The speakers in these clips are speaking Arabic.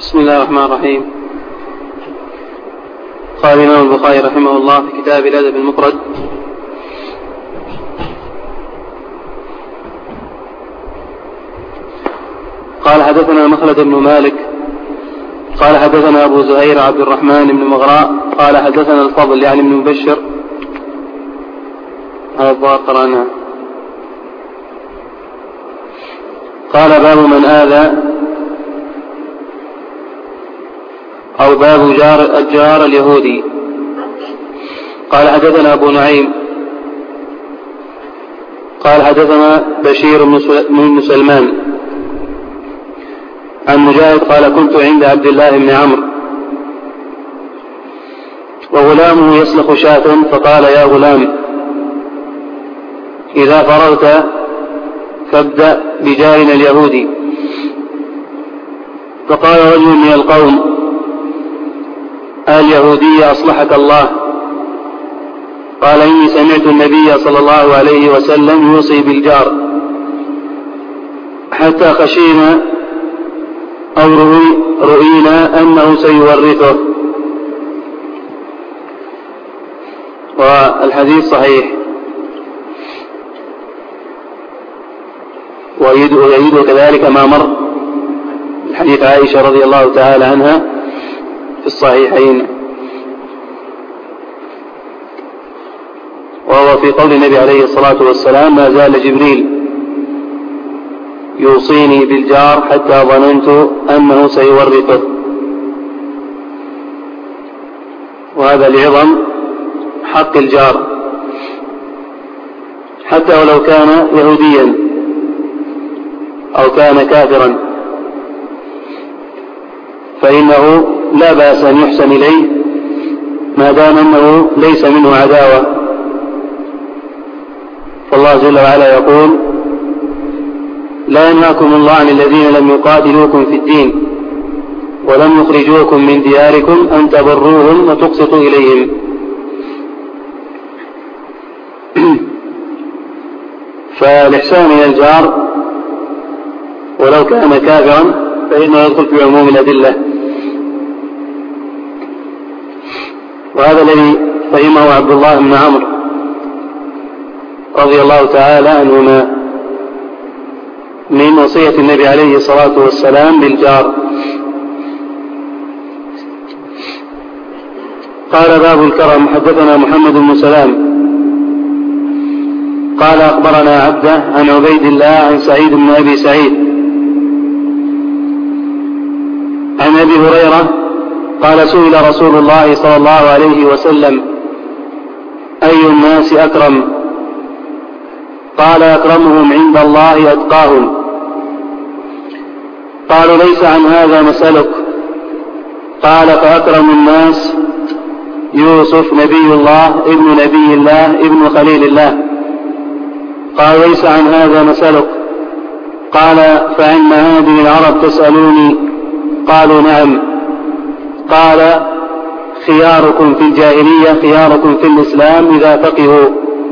بسم الله الرحمن الرحيم. قال الإمام البخاري رحمه الله في كتاب الأدب المفرد: قال حدثنا مخلد بن مالك قال حدثنا أبو زهير عبد الرحمن بن مغراء قال حدثنا الفضل يعني بن مبشر هذا الظاهر قرأناه. قال باب من آذى أو باب الجار اليهودي. قال حدثنا أبو نعيم قال حدثنا بشير بن سلمان عن مجاهد قال كنت عند عبد الله بن عمرو وغلامه يسلخ شاة فقال يا غلام إذا فرغت فابدأ بجارنا اليهودي. فقال رجل من القوم اليهودي أصلحك الله. قال إني سمعت النبي صلى الله عليه وسلم يوصي بالجار حتى خشينا أو رؤينا أنه سيورثه. والحديث صحيح ويؤيد كذلك ما مر الحديث عائشة رضي الله تعالى عنها في الصحيحين، وهو في قول النبي عليه الصلاة والسلام ما زال جبريل يوصيني بالجار حتى ظننت أنه سيورثه. وهذا لعظم حق الجار حتى ولو كان يهوديا أو كان كافرا فإنه لا بأس أن يحسن إليه ما دام أنه ليس منه عداوة. فالله جل وعلا يقول لا ينهاكم الله عن الذين لم يقاتلوكم في الدين ولم يخرجوكم من دياركم أن تبروهم وتقسطوا إليهم. فالإحسان إلى الجار ولو كان كافرا فإنه يدخل في عموم الأدلة، وهذا الذي فهمه عبد الله بن عمرو رضي الله تعالى عنهما من وصية النبي عليه الصلاة والسلام بالجار. قال باب الكرم. حدثنا محمد بن سلام قال أخبرنا عبده عن عبيد الله عن سعيد بن أبي سعيد عن أبي هريرة قال سئل رسول الله صلى الله عليه وسلم أي الناس أكرم؟ قال أكرمهم عند الله أتقاهم. قالوا ليس عن هذا نسألك. قال فأكرم الناس يوسف نبي الله ابن نبي الله ابن خليل الله. قال ليس عن هذا نسألك. قال فعن هذه العرب تسألوني؟ قالوا نعم. قال خياركم في الجاهلية خياركم في الإسلام إذا فقهوا.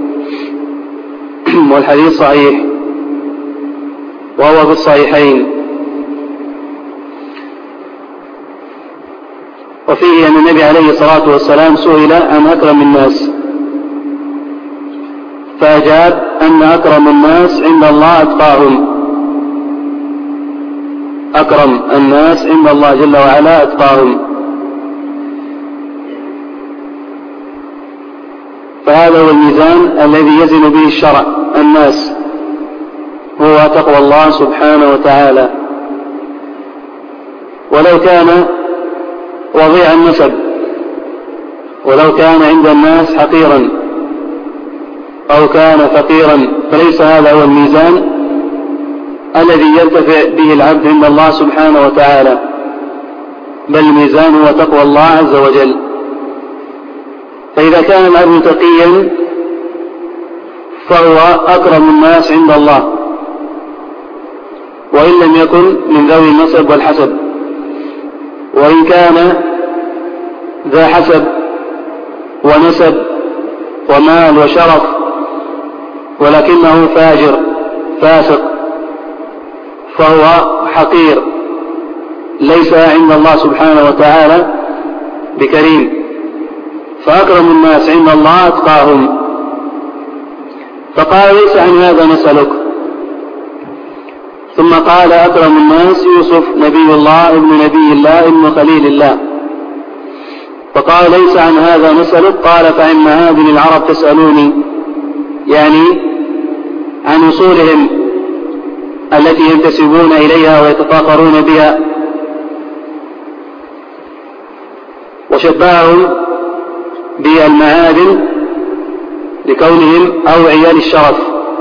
والحديث صحيح وهو في الصحيحين. وفيه أن النبي عليه الصلاة والسلام سئل عن أكرم الناس فأجاب أن أكرم الناس عند الله أتقاهم. أكرم الناس عند الله جل وعلا أتقاهم. فهذا هو الميزان الذي يزن به الشرع. الناس هو تقوى الله سبحانه وتعالى. ولو كان وضيع النسب ولو كان عند الناس حقيرا أو كان فقيرا فليس هذا هو الميزان الذي يرتفع به العبد عند الله سبحانه وتعالى، بل الميزان هو تقوى الله عز وجل. فإذا كان العبد تقيا فهو أكرم الناس عند الله وإن لم يكن من ذوي النسب والحسب، وإن كان ذا حسب ونسب ومال وشرف ولكنه فاجر فاسق فهو حقير ليس عند الله سبحانه وتعالى بكريم، فأكرم الناس عند الله أتقاهم. فقال ليس عن هذا نسألك. ثم قال أكرم الناس يوسف نبي الله ابن نبي الله ابن خليل الله. فقال ليس عن هذا نسألك. قال فعن معادن العرب تسألوني، يعني عن أصولهم التي ينتسبون إليها ويتفاخرون بها. وشبههم بالمعادن لكونهم أوعية للشرف،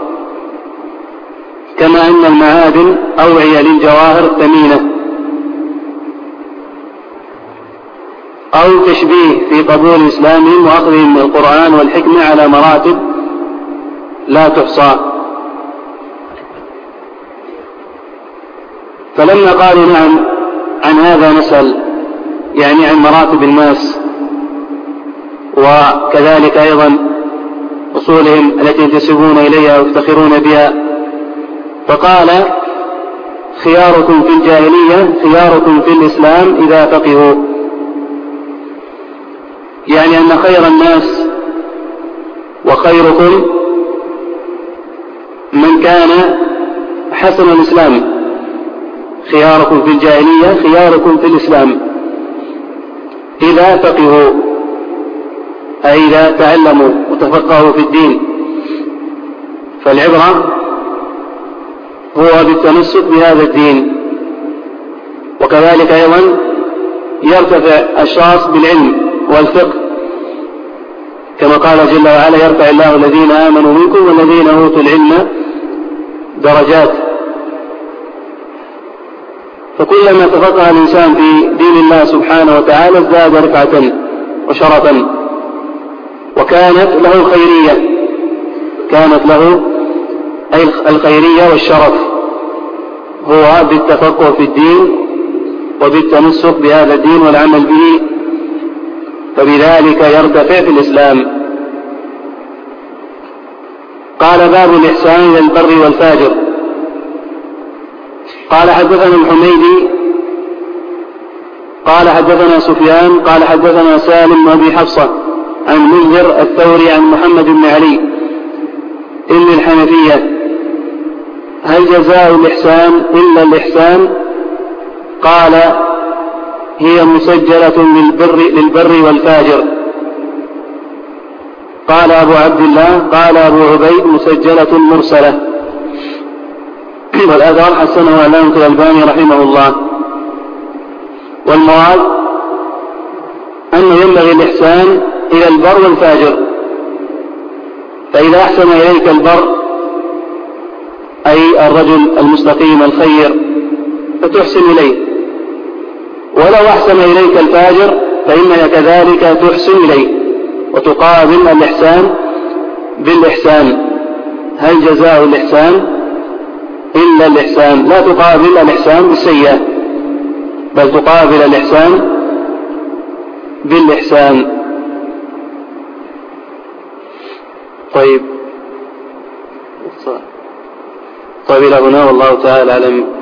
كما أن المعادن أوعية للجواهر الثمينة. أو تشبيه في قبول إسلامهم وأخذهم من القرآن والحكمة على مراتب لا تحصى. فلما قالوا نعم عن هذا نسأل، يعني عن مراتب الناس وكذلك أيضا أصولهم التي ينتسبون إليها ويفتخرون بها. فقال خياركم في الجاهلية خياركم في الإسلام إذا فقهوا، يعني أن خير الناس وخيركم من كان حسن الإسلام. خياركم في الجاهلية خياركم في الإسلام إذا فقهوا، أي إذا تعلموا وتفقهوا في الدين. فالعبرة هو بالتمسك بهذا الدين. وكذلك أيضا يرتفع الشخص بالعلم والفقه، كما قال جل وعلا يرفع الله الذين آمنوا منكم والذين أوتوا العلم درجات. فكلما تفقه الإنسان في دين الله سبحانه وتعالى ازداد رفعة وشرفا، وكانت له خيرية، كانت له أي الخيرية والشرف هو بالتفقه في الدين وبالتمسك بهذا الدين والعمل به، فبذلك يرتفع في الإسلام. قال باب الإحسان إلى البر والفاجر. قال حدثنا الحميدي قال حدثنا سفيان قال حدثنا سالم بن أبي حفصة عن منذر الثوري عن محمد بن علي ابن الحنفية: هل جزاء الإحسان إلا الإحسان؟ قال: هي مسجلة للبر والفاجر. قال أبو عبد الله قال أبو عبيد: مسجلة مرسلة. والأثر حسنه علامة الألباني رحمه الله. والمراد أنه ينبغي الإحسان إلى البر والفاجر، فإذا أحسن إليك البر أي الرجل المستقيم الخير فتحسن إليه، ولو أحسن إليك الفاجر فإنك كذلك تحسن إليه وتقابل الإحسان بالإحسان. هل جزاء الإحسان إلا الإحسان؟ لا تقابل الإحسان بالسيئة، بل تقابل الإحسان بالإحسان. طيب إلى هنا والله تعالى أعلم.